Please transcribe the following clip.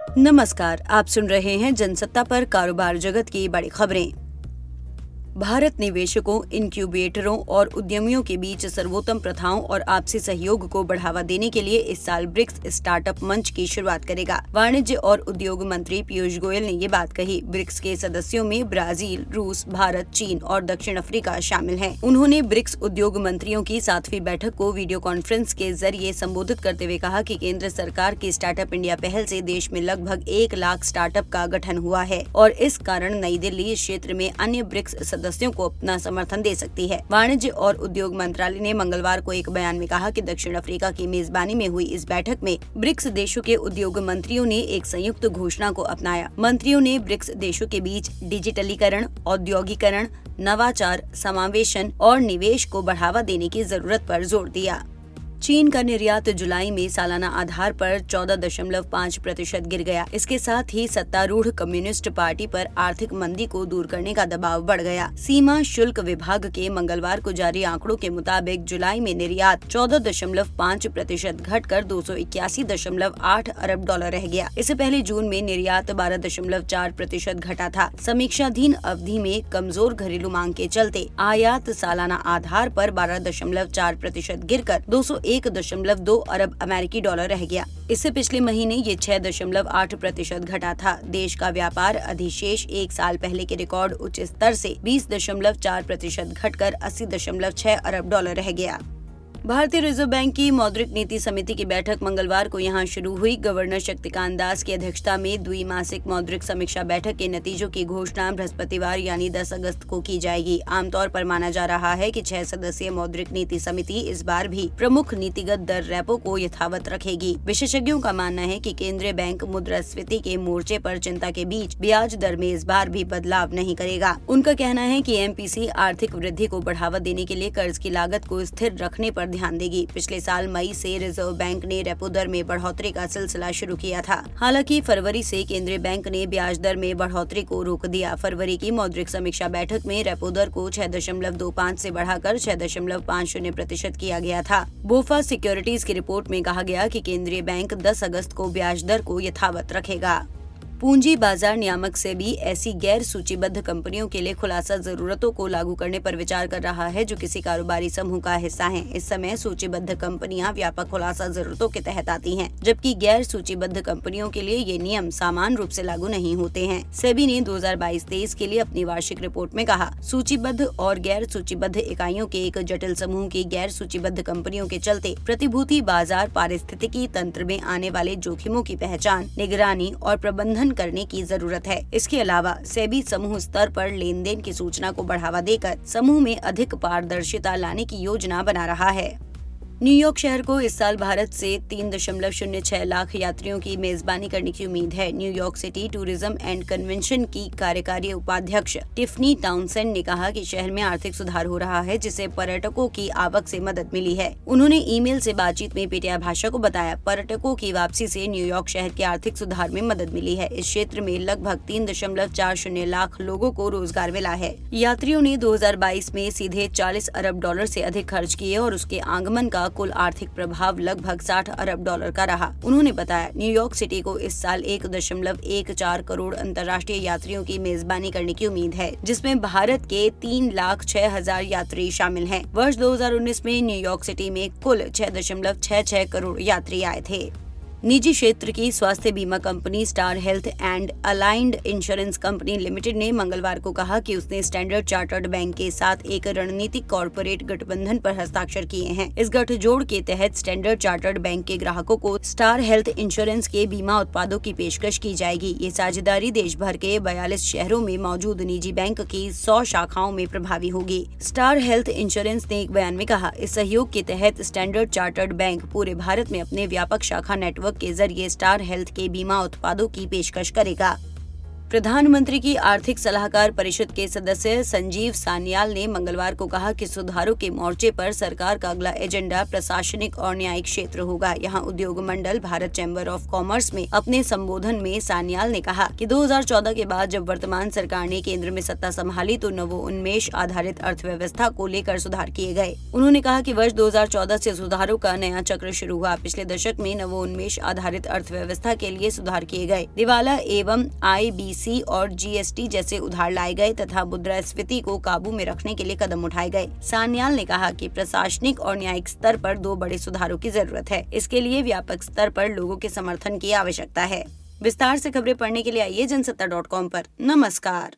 नमस्कार, आप सुन रहे हैं जनसत्ता पर कारोबार जगत की बड़ी खबरें। भारत निवेशकों, इनक्यूबेटरों और उद्यमियों के बीच सर्वोत्तम प्रथाओं और आपसी सहयोग को बढ़ावा देने के लिए इस साल ब्रिक्स स्टार्टअप मंच की शुरुआत करेगा। वाणिज्य और उद्योग मंत्री पीयूष गोयल ने ये बात कही। ब्रिक्स के सदस्यों में ब्राजील, रूस, भारत, चीन और दक्षिण अफ्रीका शामिल हैं। उन्होंने ब्रिक्स उद्योग मंत्रियों की 7वीं बैठक को वीडियो कॉन्फ्रेंस के जरिए संबोधित करते हुए कहा कि केंद्र सरकार की स्टार्टअप इंडिया पहल से देश में लगभग 1 लाख स्टार्टअप का गठन हुआ है और इस कारण नई दिल्ली इस क्षेत्र में अन्य ब्रिक्स सदस्यों को अपना समर्थन दे सकती है। वाणिज्य और उद्योग मंत्रालय ने मंगलवार को एक बयान में कहा कि दक्षिण अफ्रीका की मेजबानी में हुई इस बैठक में ब्रिक्स देशों के उद्योग मंत्रियों ने एक संयुक्त घोषणा को अपनाया। मंत्रियों ने ब्रिक्स देशों के बीच डिजिटलीकरण, औद्योगिकरण, नवाचार, समावेशन और निवेश को बढ़ावा देने की जरूरत पर जोर दिया। चीन का निर्यात जुलाई में सालाना आधार पर 14.5% गिर गया। इसके साथ ही सत्तारूढ़ कम्युनिस्ट पार्टी पर आर्थिक मंदी को दूर करने का दबाव बढ़ गया। सीमा शुल्क विभाग के मंगलवार को जारी आंकड़ों के मुताबिक जुलाई में निर्यात 14.5% घटकर $281.8 अरब रह गया। इससे पहले जून में निर्यात 12.4% घटा था। समीक्षाधीन अवधि में कमजोर घरेलू मांग के चलते आयात सालाना आधार पर 12.4% गिरकर 201.2 अरब अमेरिकी डॉलर रह गया। इससे पिछले महीने ये 6.8% घटा था। देश का व्यापार अधिशेष एक साल पहले के रिकॉर्ड उच्च स्तर से 20.4% घटकर 80.6 अरब डॉलर रह गया। भारतीय रिजर्व बैंक की मौद्रिक नीति समिति की बैठक मंगलवार को यहां शुरू हुई। गवर्नर शक्तिकांत दास की अध्यक्षता में द्विमासिक मौद्रिक समीक्षा बैठक के नतीजों की घोषणा बृहस्पतिवार यानी 10 अगस्त को की जाएगी। आमतौर पर माना जा रहा है कि 6 सदस्यीय मौद्रिक नीति समिति इस बार भी प्रमुख नीतिगत दर रेपो को यथावत रखेगी। विशेषज्ञों का मानना है कि केंद्रीय बैंक मुद्रास्फीति के मोर्चे पर चिंता के बीच ब्याज दर में इस बार भी बदलाव नहीं करेगा। उनका कहना है कि एमपीसी आर्थिक वृद्धि को बढ़ावा देने के लिए कर्ज की लागत को स्थिर रखने पर ध्यान देगी। पिछले साल मई से रिजर्व बैंक ने रेपो दर में बढ़ोतरी का सिलसिला शुरू किया था। हालांकि फरवरी से केंद्रीय बैंक ने ब्याज दर में बढ़ोतरी को रोक दिया। फरवरी की मौद्रिक समीक्षा बैठक में रेपो दर को 6.25 से बढ़ाकर 6.50% किया गया था। बोफा सिक्योरिटीज की रिपोर्ट में कहा गया कि केंद्रीय बैंक 10 अगस्त को ब्याज दर को यथावत रखेगा। पूंजी बाजार नियामक सेबी ऐसी गैर सूचीबद्ध कंपनियों के लिए खुलासा जरूरतों को लागू करने पर विचार कर रहा है जो किसी कारोबारी समूह का हिस्सा हैं। इस समय सूचीबद्ध कंपनियां व्यापक खुलासा जरूरतों के तहत आती हैं, जबकि गैर सूचीबद्ध कंपनियों के लिए ये नियम समान रूप से लागू नहीं होते हैं। सेबी ने 2022-23 के लिए अपनी वार्षिक रिपोर्ट में कहा, सूचीबद्ध और गैर सूचीबद्ध इकाइयों के एक जटिल समूह की गैर सूचीबद्ध कंपनियों के चलते प्रतिभूति बाजार पारिस्थितिकी तंत्र में आने वाले जोखिमों की पहचान, निगरानी और प्रबंधन करने की जरूरत है। इसके अलावा सेबी समूह स्तर पर लेन देन की सूचना को बढ़ावा देकर समूह में अधिक पारदर्शिता लाने की योजना बना रहा है। न्यूयॉर्क शहर को इस साल भारत से 3.06 लाख यात्रियों की मेजबानी करने की उम्मीद है। New York city tourism and convention की कार्यकारी उपाध्यक्ष टिफनी टाउनसेंड ने कहा कि शहर में आर्थिक सुधार हो रहा है, जिससे पर्यटकों की आवक से मदद मिली है। उन्होंने ईमेल से बातचीत में पीटीआई भाषा को बताया, पर्यटकों की वापसी से न्यूयॉर्क शहर के आर्थिक सुधार में मदद मिली है। इस क्षेत्र में लगभग 3.40 लाख लोगों को रोजगार मिला है। यात्रियों ने 2022 में सीधे $40 अरब से अधिक खर्च किए और उसके आगमन का कुल आर्थिक प्रभाव लगभग $60 अरब का रहा। उन्होंने बताया, न्यूयॉर्क सिटी को इस साल 1.14 करोड़ अंतर्राष्ट्रीय यात्रियों की मेजबानी करने की उम्मीद है, जिसमें भारत के 3,06,000 यात्री शामिल हैं। वर्ष 2019 में न्यूयॉर्क सिटी में कुल 6.66 करोड़ यात्री आए थे। निजी क्षेत्र की स्वास्थ्य बीमा company star health and allied insurance company limited ने मंगलवार को कहा कि उसने स्टैंडर्ड चार्टर्ड बैंक के साथ एक रणनीतिक कॉर्पोरेट गठबंधन पर हस्ताक्षर किए हैं। इस गठजोड़ के तहत स्टैंडर्ड चार्टर्ड बैंक के ग्राहकों को स्टार हेल्थ इंश्योरेंस के बीमा उत्पादों की पेशकश की जाएगी। ये साझेदारी देश भर के 42 शहरों में मौजूद निजी बैंक की 100 शाखाओं में प्रभावी होगी। स्टार हेल्थ इंश्योरेंस ने एक बयान में कहा, इस सहयोग के तहत स्टैंडर्ड चार्टर्ड बैंक पूरे भारत में अपने व्यापक शाखा नेटवर्क के जरिए स्टार हेल्थ के बीमा उत्पादों की पेशकश करेगा। प्रधानमंत्री की आर्थिक सलाहकार परिषद के सदस्य संजीव सान्याल ने मंगलवार को कहा कि सुधारों के मोर्चे पर सरकार का अगला एजेंडा प्रशासनिक और न्यायिक क्षेत्र होगा। यहाँ उद्योग मंडल भारत चैम्बर ऑफ कॉमर्स में अपने संबोधन में सान्याल ने कहा कि 2014 के बाद जब वर्तमान सरकार ने केंद्र में सत्ता संभाली तो नवोन्मेष आधारित अर्थव्यवस्था को लेकर सुधार किए गए। उन्होंने कहा कि वर्ष 2014 से सुधारों का नया चक्र शुरू हुआ। पिछले दशक में नवोन्मेष आधारित अर्थव्यवस्था के लिए सुधार किए गए। दिवाला एवं IBC और GST जैसे उधार लाए गए तथा मुद्रास्फीति को काबू में रखने के लिए कदम उठाए गए। सान्याल ने कहा कि प्रशासनिक और न्यायिक स्तर पर 2 बड़े सुधारों की जरूरत है। इसके लिए व्यापक स्तर पर लोगों के समर्थन की आवश्यकता है। विस्तार से खबरें पढ़ने के लिए आइए जनसत्ता.com पर। नमस्कार।